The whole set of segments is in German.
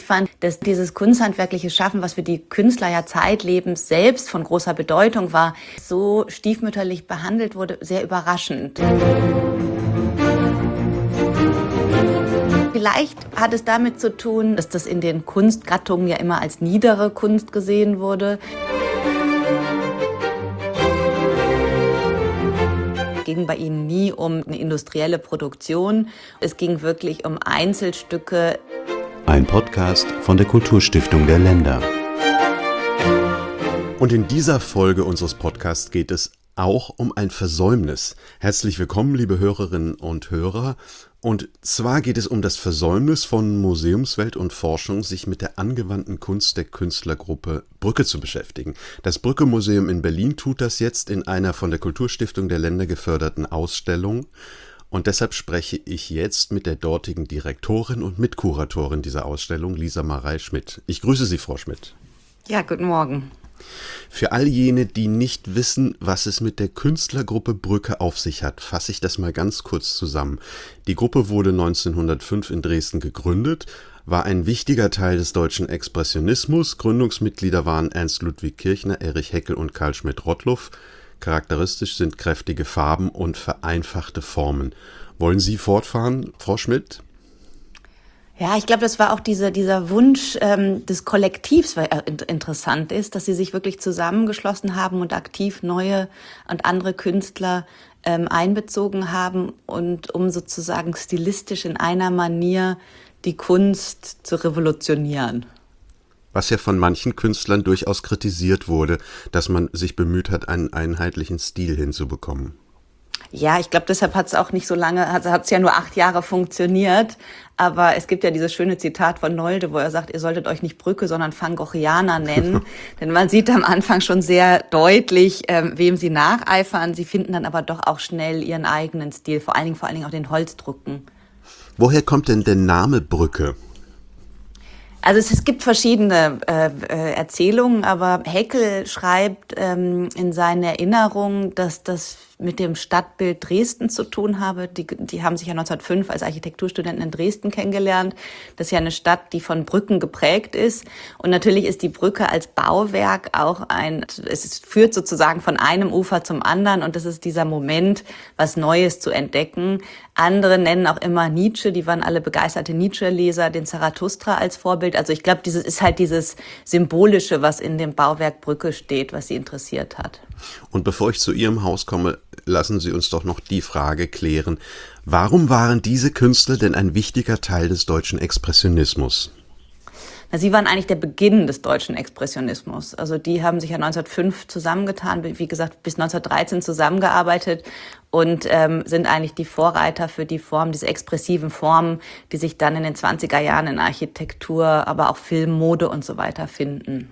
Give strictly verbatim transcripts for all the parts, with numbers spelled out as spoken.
fand, dass dieses kunsthandwerkliche Schaffen, was für die Künstler ja zeitlebens selbst von großer Bedeutung war, so stiefmütterlich behandelt wurde, sehr überraschend. Vielleicht hat es damit zu tun, dass das in den Kunstgattungen ja immer als niedere Kunst gesehen wurde. Es ging bei ihnen nie um eine industrielle Produktion. Es ging wirklich um Einzelstücke. Ein Podcast von der Kulturstiftung der Länder. Und in dieser Folge unseres Podcasts geht es auch um ein Versäumnis. Herzlich willkommen, liebe Hörerinnen und Hörer. Und zwar geht es um das Versäumnis von Museumswelt und Forschung, sich mit der angewandten Kunst der Künstlergruppe Brücke zu beschäftigen. Das Brücke-Museum in Berlin tut das jetzt in einer von der Kulturstiftung der Länder geförderten Ausstellung. Und deshalb spreche ich jetzt mit der dortigen Direktorin und Mitkuratorin dieser Ausstellung, Lisa Marei Schmidt. Ich grüße Sie, Frau Schmidt. Ja, guten Morgen. Für all jene, die nicht wissen, was es mit der Künstlergruppe Brücke auf sich hat, fasse ich das mal ganz kurz zusammen. Die Gruppe wurde neunzehnhundertfünf in Dresden gegründet, war ein wichtiger Teil des deutschen Expressionismus. Gründungsmitglieder waren Ernst Ludwig Kirchner, Erich Heckel und Carl Schmidt-Rottluff. Charakteristisch sind kräftige Farben und vereinfachte Formen. Wollen Sie fortfahren, Frau Schmidt? Ja, ich glaube, das war auch diese, dieser Wunsch ähm, des Kollektivs, weil er interessant ist, dass sie sich wirklich zusammengeschlossen haben und aktiv neue und andere Künstler ähm, einbezogen haben und um sozusagen stilistisch in einer Manier die Kunst zu revolutionieren. Was ja von manchen Künstlern durchaus kritisiert wurde, dass man sich bemüht hat, einen einheitlichen Stil hinzubekommen. Ja, ich glaube, deshalb hat es auch nicht so lange, hat es ja nur acht Jahre funktioniert. Aber es gibt ja dieses schöne Zitat von Nolde, wo er sagt, ihr solltet euch nicht Brücke, sondern Van Goghianer nennen. Denn man sieht am Anfang schon sehr deutlich, ähm, wem sie nacheifern. Sie finden dann aber doch auch schnell ihren eigenen Stil, vor allen Dingen, vor allen Dingen auch den Holzdrucken. Woher kommt denn der Name Brücke? Also es, es gibt verschiedene äh, äh, Erzählungen, aber Heckel schreibt ähm, in seinen Erinnerungen, dass das mit dem Stadtbild Dresden zu tun habe. Die, die haben sich ja neunzehnhundertfünf als Architekturstudenten in Dresden kennengelernt. Das ist ja eine Stadt, die von Brücken geprägt ist. Und natürlich ist die Brücke als Bauwerk auch ein, es führt sozusagen von einem Ufer zum anderen. Und das ist dieser Moment, was Neues zu entdecken. Andere nennen auch immer Nietzsche, die waren alle begeisterte Nietzsche-Leser, den Zarathustra als Vorbild. Also ich glaube, dieses ist halt dieses Symbolische, was in dem Bauwerk Brücke steht, was sie interessiert hat. Und bevor ich zu Ihrem Haus komme, lassen Sie uns doch noch die Frage klären, warum waren diese Künstler denn ein wichtiger Teil des deutschen Expressionismus? Na, sie waren eigentlich der Beginn des deutschen Expressionismus. Also die haben sich ja neunzehnhundertfünf zusammengetan, wie gesagt bis neunzehnhundertdreizehn zusammengearbeitet und ähm, sind eigentlich die Vorreiter für die Form, diese expressiven Formen, die sich dann in den zwanziger Jahren in Architektur, aber auch Film, Mode und so weiter finden.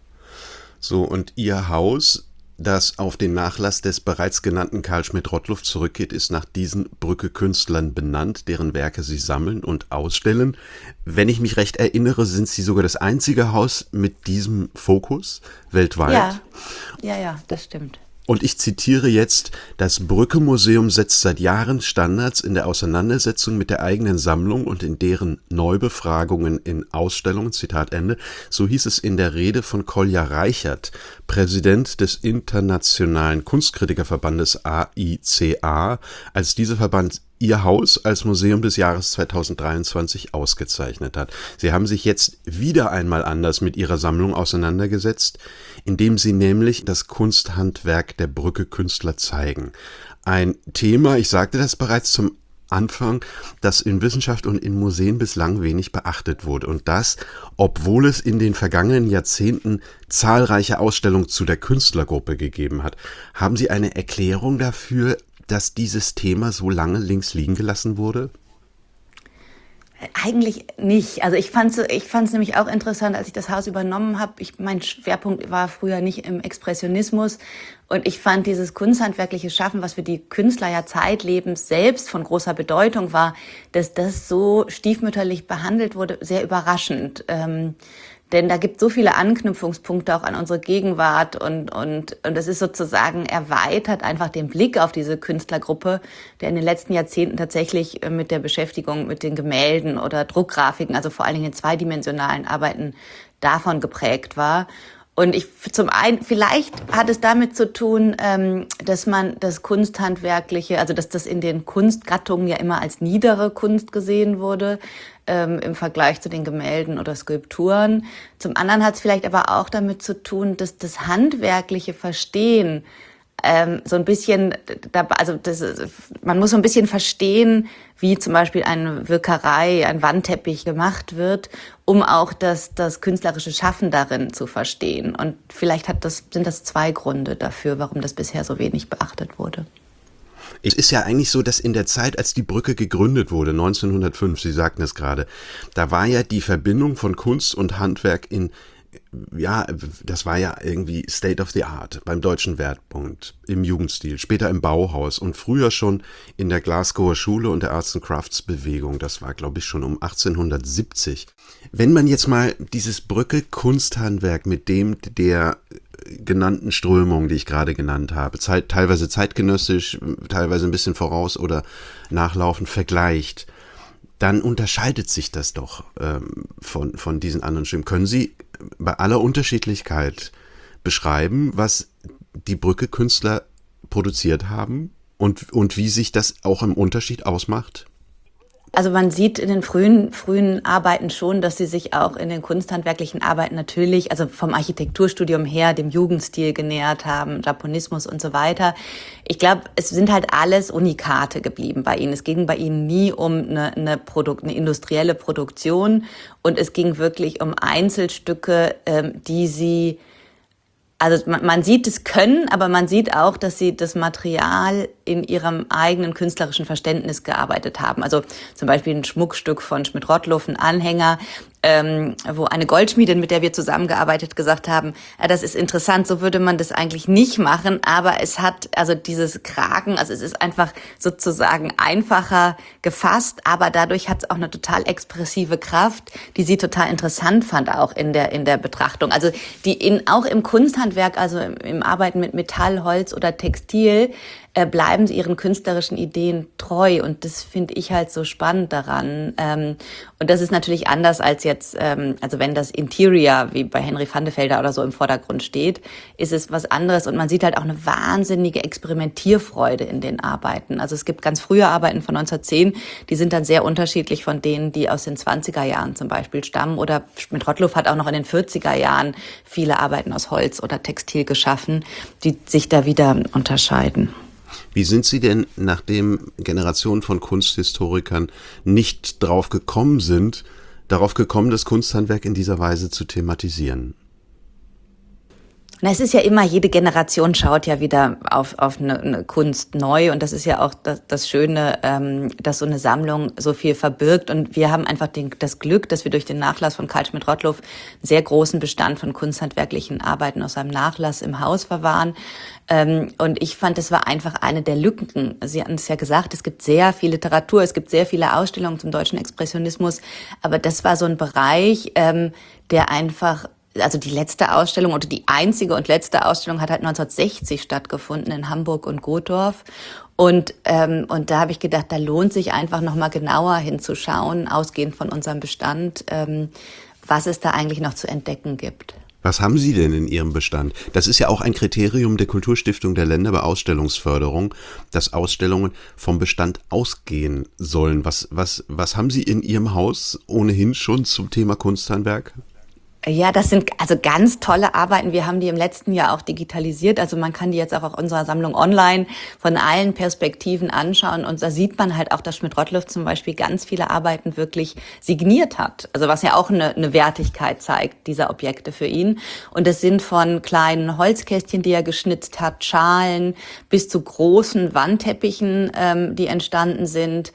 So, und Ihr Haus, das auf den Nachlass des bereits genannten Carl Schmidt-Rottluff zurückgeht, ist nach diesen Brücke-Künstlern benannt, deren Werke sie sammeln und ausstellen. Wenn ich mich recht erinnere, sind Sie sogar das einzige Haus mit diesem Fokus weltweit. Ja, ja, ja, das stimmt. Und ich zitiere jetzt, das Brücke-Museum setzt seit Jahren Standards in der Auseinandersetzung mit der eigenen Sammlung und in deren Neubefragungen in Ausstellungen, Zitat Ende. So hieß es in der Rede von Kolja Reichert, Präsident des Internationalen Kunstkritikerverbandes A I C A, als dieser Verband Ihr Haus als Museum des Jahres zweitausenddreiundzwanzig ausgezeichnet hat. Sie haben sich jetzt wieder einmal anders mit Ihrer Sammlung auseinandergesetzt, indem Sie nämlich das Kunsthandwerk der Brücke-Künstler zeigen. Ein Thema, ich sagte das bereits zum Anfang, das in Wissenschaft und in Museen bislang wenig beachtet wurde. Und das, obwohl es in den vergangenen Jahrzehnten zahlreiche Ausstellungen zu der Künstlergruppe gegeben hat. Haben Sie eine Erklärung dafür, dass dieses Thema so lange links liegen gelassen wurde? Eigentlich nicht. Also ich fand es ich fand's nämlich auch interessant, als ich das Haus übernommen habe. Ich, mein Schwerpunkt war früher nicht im Expressionismus. Und ich fand dieses kunsthandwerkliche Schaffen, was für die Künstler ja zeitlebens selbst von großer Bedeutung war, dass das so stiefmütterlich behandelt wurde, sehr überraschend. Ähm, Denn da gibt es so viele Anknüpfungspunkte auch an unsere Gegenwart und und und es ist sozusagen erweitert einfach den Blick auf diese Künstlergruppe, der in den letzten Jahrzehnten tatsächlich mit der Beschäftigung mit den Gemälden oder Druckgrafiken, also vor allen Dingen in zweidimensionalen Arbeiten, davon geprägt war. Und ich zum einen, vielleicht hat es damit zu tun, ähm, dass man das Kunsthandwerkliche, also dass das in den Kunstgattungen ja immer als niedere Kunst gesehen wurde, ähm, im Vergleich zu den Gemälden oder Skulpturen. Zum anderen hat es vielleicht aber auch damit zu tun, dass das handwerkliche Verstehen ähm, so ein bisschen, also das, man muss so ein bisschen verstehen, wie zum Beispiel eine Wirkerei, ein Wandteppich gemacht wird, um auch das, das künstlerische Schaffen darin zu verstehen. Und vielleicht hat das, sind das zwei Gründe dafür, warum das bisher so wenig beachtet wurde. Es ist ja eigentlich so, dass in der Zeit, als die Brücke gegründet wurde, neunzehnhundertfünf, Sie sagten es gerade, da war ja die Verbindung von Kunst und Handwerk in ja, das war ja irgendwie State of the Art beim Deutschen Wertbund, im Jugendstil, später im Bauhaus und früher schon in der Glasgower Schule und der Arts and Crafts Bewegung. Das war, glaube ich, schon um achtzehnhundertsiebzig. Wenn man jetzt mal dieses Brücke Kunsthandwerk mit dem der genannten Strömung, die ich gerade genannt habe, Zeit, teilweise zeitgenössisch, teilweise ein bisschen voraus oder nachlaufend vergleicht, dann unterscheidet sich das doch ähm, von, von diesen anderen Stimmen. Können Sie bei aller Unterschiedlichkeit beschreiben, was die Brücke-Künstler produziert haben und, und wie sich das auch im Unterschied ausmacht? Also man sieht in den frühen, frühen Arbeiten schon, dass sie sich auch in den kunsthandwerklichen Arbeiten natürlich, also vom Architekturstudium her, dem Jugendstil genähert haben, Japonismus und so weiter. Ich glaube, es sind halt alles Unikate geblieben bei ihnen. Es ging bei ihnen nie um eine, eine, Produkt, eine industrielle Produktion und es ging wirklich um Einzelstücke, ähm, die sie Also man, man sieht das Können, aber man sieht auch, dass sie das Material in ihrem eigenen künstlerischen Verständnis gearbeitet haben. Also zum Beispiel ein Schmuckstück von Schmidt-Rottluff, ein Anhänger, ähm, wo eine Goldschmiedin, mit der wir zusammengearbeitet, gesagt haben, ja, das ist interessant, so würde man das eigentlich nicht machen, aber es hat also dieses Kragen, also es ist einfach sozusagen einfacher gefasst, aber dadurch hat es auch eine total expressive Kraft, die sie total interessant fand auch in der in der Betrachtung. Also die in auch im Kunsthandwerk, also im, im Arbeiten mit Metall, Holz oder Textil, äh, bleiben sie ihren künstlerischen Ideen treu und das finde ich halt so spannend daran. Ähm, und das ist natürlich anders als jetzt, ähm, also wenn das Interior wie bei Henry van de Velder oder so im Vordergrund steht, ist es was anderes und man sieht halt auch eine wahnsinnige Experimentierfreude in den Arbeiten. Also es gibt ganz frühe Arbeiten von neunzehnhundertzehn, die sind dann sehr unterschiedlich von denen, die aus den zwanziger Jahren zum Beispiel stammen oder Schmidt-Rottluff hat auch noch in den vierziger Jahren viele Arbeiten aus Holz oder Textil geschaffen, die sich da wieder unterscheiden. Wie sind Sie denn, nachdem Generationen von Kunsthistorikern nicht drauf gekommen sind, darauf gekommen, das Kunsthandwerk in dieser Weise zu thematisieren? Na, es ist ja immer, jede Generation schaut ja wieder auf, auf eine, eine Kunst neu und das ist ja auch das, das Schöne, ähm, dass so eine Sammlung so viel verbirgt und wir haben einfach den, das Glück, dass wir durch den Nachlass von Carl Schmidt-Rottluff einen sehr großen Bestand von kunsthandwerklichen Arbeiten aus seinem Nachlass im Haus verwahren. Ähm, und ich fand, das war einfach eine der Lücken. Sie hatten es ja gesagt, es gibt sehr viel Literatur, es gibt sehr viele Ausstellungen zum deutschen Expressionismus, aber das war so ein Bereich, ähm, der einfach also die letzte Ausstellung oder die einzige und letzte Ausstellung hat halt neunzehnhundertsechzig stattgefunden in Hamburg und Gottorf. Und, ähm, und da habe ich gedacht, da lohnt sich einfach nochmal genauer hinzuschauen, ausgehend von unserem Bestand, ähm, was es da eigentlich noch zu entdecken gibt. Was haben Sie denn in Ihrem Bestand? Das ist ja auch ein Kriterium der Kulturstiftung der Länder bei Ausstellungsförderung, dass Ausstellungen vom Bestand ausgehen sollen. Was, was, was haben Sie in Ihrem Haus ohnehin schon zum Thema Kunsthandwerk? Ja, das sind also ganz tolle Arbeiten. Wir haben die im letzten Jahr auch digitalisiert. Also man kann die jetzt auch auf unserer Sammlung online von allen Perspektiven anschauen. Und da sieht man halt auch, dass Schmidt-Rottluff zum Beispiel ganz viele Arbeiten wirklich signiert hat. Also was ja auch eine, eine Wertigkeit zeigt, dieser Objekte für ihn. Und es sind von kleinen Holzkästchen, die er geschnitzt hat, Schalen, bis zu großen Wandteppichen, ähm, die entstanden sind.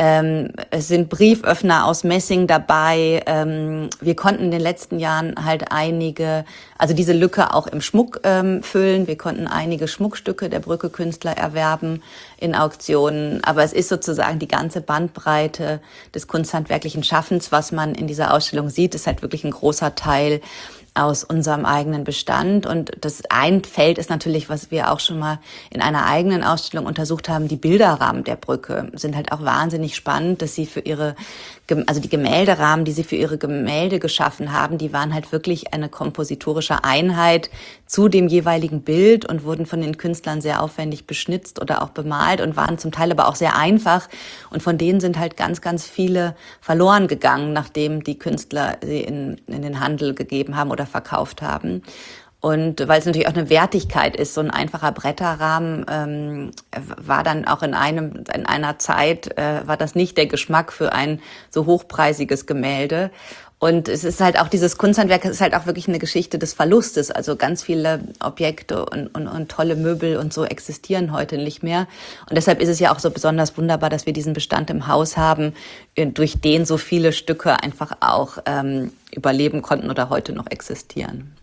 Ähm, es sind Brieföffner aus Messing dabei. Ähm, wir konnten in den letzten Jahren halt einige, also diese Lücke auch im Schmuck ähm, füllen. Wir konnten einige Schmuckstücke der Brücke-Künstler erwerben in Auktionen. Aber es ist sozusagen die ganze Bandbreite des kunsthandwerklichen Schaffens, was man in dieser Ausstellung sieht, ist halt wirklich ein großer Teil aus unserem eigenen Bestand. Und das ein Feld ist natürlich, was wir auch schon mal in einer eigenen Ausstellung untersucht haben, die Bilderrahmen der Brücke sind halt auch wahnsinnig spannend, dass sie für ihre, also die Gemälderahmen, die sie für ihre Gemälde geschaffen haben, die waren halt wirklich eine kompositorische Einheit zu dem jeweiligen Bild und wurden von den Künstlern sehr aufwendig beschnitzt oder auch bemalt und waren zum Teil aber auch sehr einfach. Und von denen sind halt ganz, ganz viele verloren gegangen, nachdem die Künstler sie in, in den Handel gegeben haben oder verkauft haben. Und weil es natürlich auch eine Wertigkeit ist, so ein einfacher Bretterrahmen ähm, war dann auch in einem in einer Zeit, äh, war das nicht der Geschmack für ein so hochpreisiges Gemälde. Und es ist halt auch dieses Kunsthandwerk, es ist halt auch wirklich eine Geschichte des Verlustes. Also ganz viele Objekte und, und, und tolle Möbel und so existieren heute nicht mehr. Und deshalb ist es ja auch so besonders wunderbar, dass wir diesen Bestand im Haus haben, durch den so viele Stücke einfach auch ähm, überleben konnten oder heute noch existieren.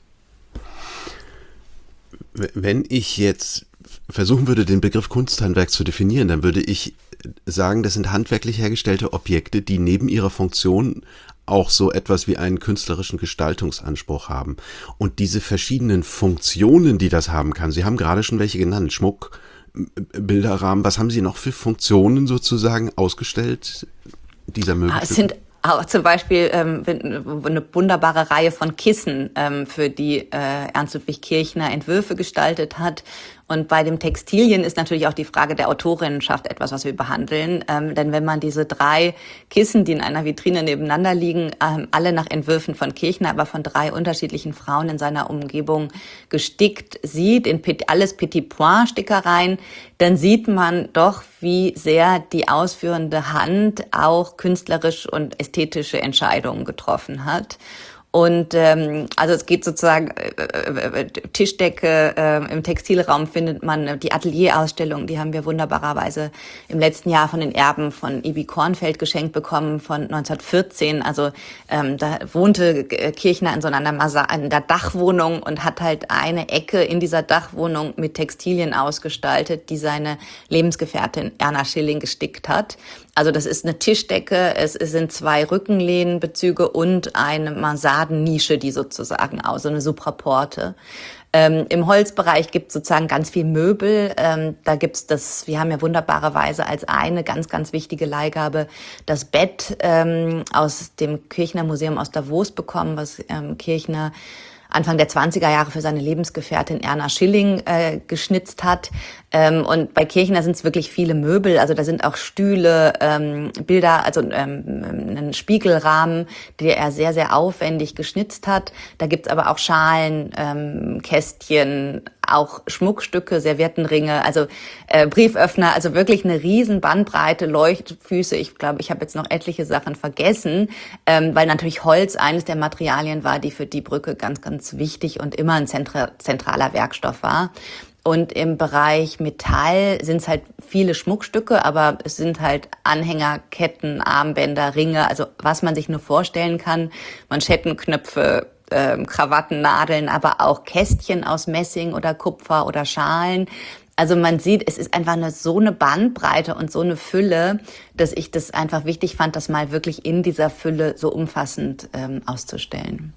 Wenn ich jetzt versuchen würde, den Begriff Kunsthandwerk zu definieren, dann würde ich sagen, das sind handwerklich hergestellte Objekte, die neben ihrer Funktion auch so etwas wie einen künstlerischen Gestaltungsanspruch haben. Und diese verschiedenen Funktionen, die das haben kann, Sie haben gerade schon welche genannt, Schmuck, Bilderrahmen, was haben Sie noch für Funktionen sozusagen ausgestellt, dieser Möbelstücke? Es sind auch zum Beispiel ähm, eine wunderbare Reihe von Kissen, ähm, für die äh, Ernst Ludwig Kirchner Entwürfe gestaltet hat. Und bei dem Textilien ist natürlich auch die Frage der Autorinnenschaft etwas, was wir behandeln. Ähm, denn wenn man diese drei Kissen, die in einer Vitrine nebeneinander liegen, ähm, alle nach Entwürfen von Kirchner, aber von drei unterschiedlichen Frauen in seiner Umgebung gestickt sieht, in alles Petit-Point-Stickereien, dann sieht man doch, wie sehr die ausführende Hand auch künstlerisch und ästhetische Entscheidungen getroffen hat. Und ähm, also es geht sozusagen äh, äh, Tischdecke, äh, im Textilraum findet man die Atelierausstellung, die haben wir wunderbarerweise im letzten Jahr von den Erben von Ibi Kornfeld geschenkt bekommen von neunzehnhundertvierzehn. Also ähm, da wohnte Kirchner in so einer, Masa in der Dachwohnung und hat halt eine Ecke in dieser Dachwohnung mit Textilien ausgestaltet, die seine Lebensgefährtin Erna Schilling gestickt hat. Also das ist eine Tischdecke, es sind zwei Rückenlehnenbezüge und eine Mansardennische, die sozusagen aus, so eine Supraporte. Ähm, Im Holzbereich gibt es sozusagen ganz viel Möbel. Ähm, da gibt's das, wir haben ja wunderbarerweise als eine ganz, ganz wichtige Leihgabe das Bett ähm, aus dem Kirchner Museum aus Davos bekommen, was ähm, Kirchner Anfang der zwanziger Jahre für seine Lebensgefährtin Erna Schilling äh, geschnitzt hat. Ähm, und bei Kirchner sind es wirklich viele Möbel, also da sind auch Stühle, ähm, Bilder, also ähm, einen Spiegelrahmen, den er sehr, sehr aufwendig geschnitzt hat. Da gibt's aber auch Schalen, ähm, Kästchen, auch Schmuckstücke, Serviettenringe, also äh, Brieföffner, also wirklich eine riesen Bandbreite, Leuchtfüße. Ich glaube, ich habe jetzt noch etliche Sachen vergessen, ähm, weil natürlich Holz eines der Materialien war, die für die Brücke ganz, ganz wichtig und immer ein zentra- zentraler Werkstoff war. Und im Bereich Metall sind es halt viele Schmuckstücke, aber es sind halt Anhänger, Ketten, Armbänder, Ringe, also was man sich nur vorstellen kann, Manschettenknöpfe, ähm, Krawatten, Nadeln, aber auch Kästchen aus Messing oder Kupfer oder Schalen. Also man sieht, es ist einfach eine, so eine Bandbreite und so eine Fülle, dass ich das einfach wichtig fand, das mal wirklich in dieser Fülle so umfassend ähm, auszustellen.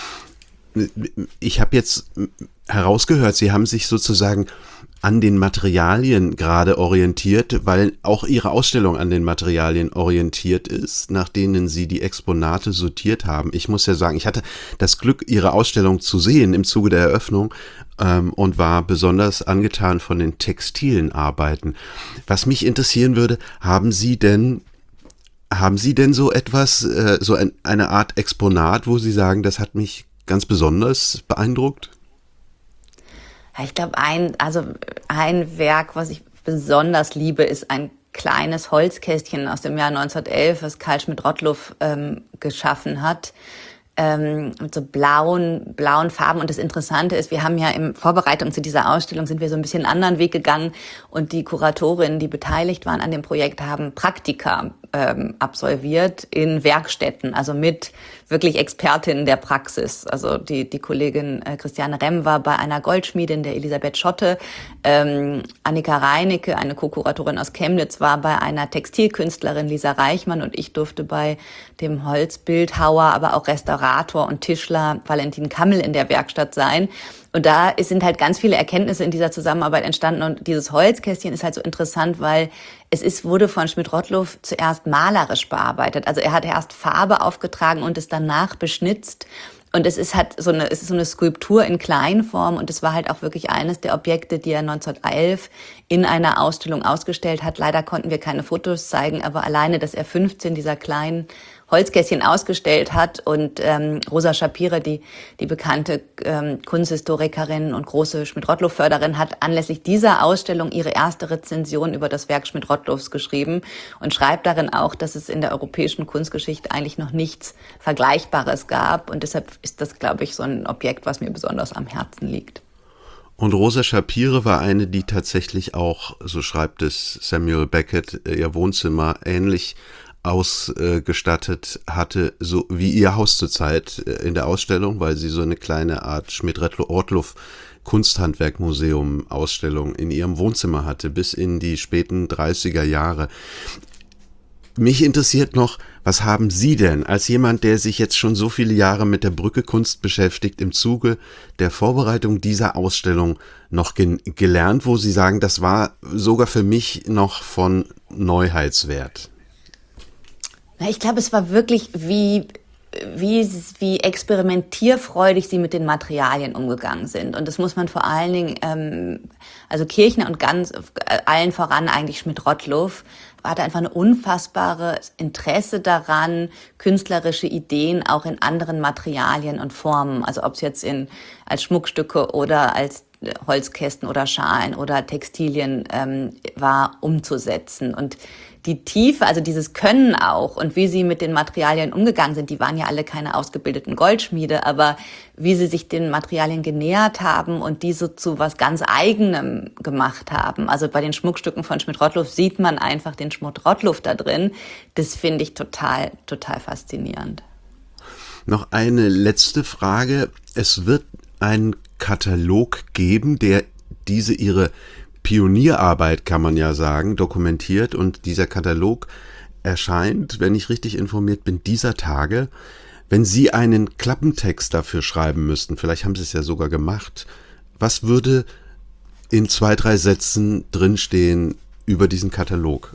Ich habe jetzt herausgehört, Sie haben sich sozusagen an den Materialien gerade orientiert, weil auch Ihre Ausstellung an den Materialien orientiert ist, nach denen Sie die Exponate sortiert haben. Ich muss ja sagen, ich hatte das Glück, Ihre Ausstellung zu sehen im Zuge der Eröffnung ähm, und war besonders angetan von den textilen Arbeiten. Was mich interessieren würde, haben Sie denn haben Sie denn so etwas, äh, so ein, eine Art Exponat, wo Sie sagen, das hat mich ganz besonders beeindruckt? Ich glaube, ein, also ein Werk, was ich besonders liebe, ist ein kleines Holzkästchen aus dem Jahr neunzehnhundertelf, was Karl Schmidt-Rottluff ähm, geschaffen hat. ähm, mit so blauen, blauen Farben. Und das Interessante ist, wir haben ja in Vorbereitung zu dieser Ausstellung sind wir so ein bisschen einen anderen Weg gegangen und die Kuratorinnen, die beteiligt waren an dem Projekt, haben Praktika ähm, absolviert in Werkstätten, also mit wirklich Expertinnen der Praxis. Also die, die Kollegin äh, Christiane Remm war bei einer Goldschmiedin, der Elisabeth Schotte, ähm, Annika Reinecke, eine Co-Kuratorin aus Chemnitz, war bei einer Textilkünstlerin Lisa Reichmann und ich durfte bei dem Holzbildhauer, aber auch Restaurator und Tischler Valentin Kammel in der Werkstatt sein. Und da sind halt ganz viele Erkenntnisse in dieser Zusammenarbeit entstanden. Und dieses Holzkästchen ist halt so interessant, weil es ist, wurde von Schmidt-Rottluff zuerst malerisch bearbeitet. Also er hat erst Farbe aufgetragen und es danach beschnitzt. Und es ist halt so eine, es ist so eine Skulptur in Kleinform. Und es war halt auch wirklich eines der Objekte, die er neunzehnhundertelf in einer Ausstellung ausgestellt hat. Leider konnten wir keine Fotos zeigen, aber alleine, dass er fünfzehn dieser kleinen Holzkästchen ausgestellt hat und ähm, Rosa Schapire, die die bekannte ähm, Kunsthistorikerin und große Schmidt-Rottluff-Förderin, hat anlässlich dieser Ausstellung ihre erste Rezension über das Werk Schmidt-Rottluffs geschrieben und schreibt darin auch, dass es in der europäischen Kunstgeschichte eigentlich noch nichts Vergleichbares gab. Und deshalb ist das, glaube ich, so ein Objekt, was mir besonders am Herzen liegt. Und Rosa Schapire war eine, die tatsächlich auch, so schreibt es Samuel Beckett, ihr Wohnzimmer ähnlich ausgestattet hatte, so wie ihr Haus zurzeit in der Ausstellung, weil sie so eine kleine Art Schmidt-Rottluff Kunsthandwerkmuseum Ausstellung in ihrem Wohnzimmer hatte, bis in die späten dreißiger Jahre. Mich interessiert noch, was haben Sie denn als jemand, der sich jetzt schon so viele Jahre mit der Brücke-Kunst beschäftigt, im Zuge der Vorbereitung dieser Ausstellung noch ge- gelernt, wo Sie sagen, das war sogar für mich noch von Neuheitswert? Ich glaube, es war wirklich, wie, wie, wie experimentierfreudig sie mit den Materialien umgegangen sind. Und das muss man vor allen Dingen, ähm, also Kirchner und ganz äh, allen voran eigentlich Schmidt-Rottluff, hatte einfach eine unfassbare Interesse daran, künstlerische Ideen auch in anderen Materialien und Formen, also ob es jetzt in als Schmuckstücke oder als Holzkästen oder Schalen oder Textilien ähm, war, umzusetzen. Und die Tiefe, also dieses Können auch und wie sie mit den Materialien umgegangen sind, die waren ja alle keine ausgebildeten Goldschmiede, aber wie sie sich den Materialien genähert haben und diese zu was ganz Eigenem gemacht haben. Also bei den Schmuckstücken von Schmidt-Rottluff sieht man einfach den Schmidt-Rottluff da drin. Das finde ich total, total faszinierend. Noch eine letzte Frage. Es wird einen Katalog geben, der diese ihre Pionierarbeit, kann man ja sagen, dokumentiert, und dieser Katalog erscheint, wenn ich richtig informiert bin, dieser Tage. Wenn Sie einen Klappentext dafür schreiben müssten, vielleicht haben Sie es ja sogar gemacht, was würde in zwei, drei Sätzen drinstehen über diesen Katalog?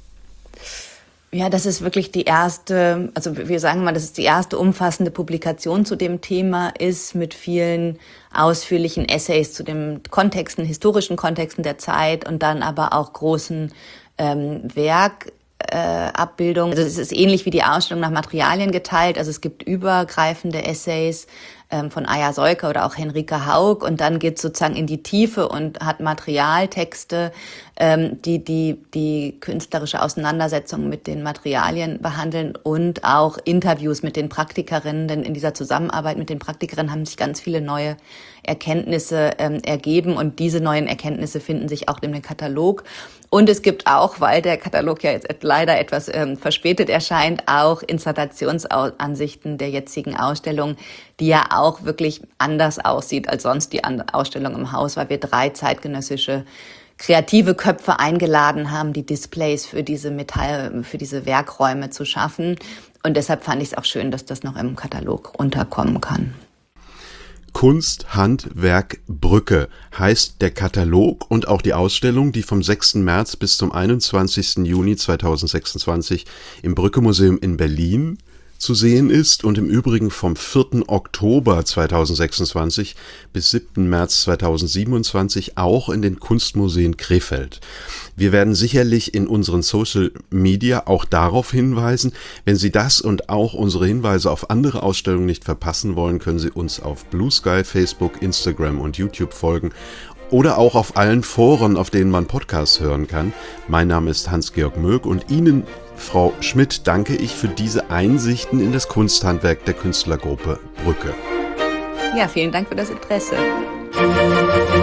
Ja, das ist wirklich die erste, also wir sagen mal, das ist die erste umfassende Publikation zu dem Thema ist, mit vielen ausführlichen Essays zu den Kontexten, historischen Kontexten der Zeit und dann aber auch großen ähm, Werkabbildungen. Also es ist ähnlich wie die Ausstellung nach Materialien geteilt, also es gibt übergreifende Essays ähm, von Aya Seuker oder auch Henrike Haug und dann geht es sozusagen in die Tiefe und hat Materialtexte, ähm, die die die künstlerische Auseinandersetzung mit den Materialien behandeln und auch Interviews mit den Praktikerinnen, denn in dieser Zusammenarbeit mit den Praktikerinnen haben sich ganz viele neue Erkenntnisse ähm, ergeben und diese neuen Erkenntnisse finden sich auch in dem Katalog. Und es gibt auch, weil der Katalog ja jetzt leider etwas ähm, verspätet erscheint, auch Installationsansichten der jetzigen Ausstellung, die ja auch wirklich anders aussieht als sonst die Ausstellung im Haus, weil wir drei zeitgenössische kreative Köpfe eingeladen haben, die Displays für diese Metall, für diese Werkräume zu schaffen. Und deshalb fand ich es auch schön, dass das noch im Katalog unterkommen kann. Kunst, Handwerk, Brücke heißt der Katalog und auch die Ausstellung, die vom sechsten März bis zum einundzwanzigsten Juni zweitausendsechsundzwanzig im Brücke-Museum in Berlin zu sehen ist und im Übrigen vom vierten Oktober zweitausendsechsundzwanzig bis siebten März zweitausendsiebenundzwanzig auch in den Kunstmuseen Krefeld. Wir werden sicherlich in unseren Social Media auch darauf hinweisen. Wenn Sie das und auch unsere Hinweise auf andere Ausstellungen nicht verpassen wollen, können Sie uns auf Blue Sky, Facebook, Instagram und YouTube folgen oder auch auf allen Foren, auf denen man Podcasts hören kann. Mein Name ist Hans-Georg Möck und Ihnen Frau Schmidt, danke ich für diese Einsichten in das Kunsthandwerk der Künstlergruppe Brücke. Ja, vielen Dank für das Interesse.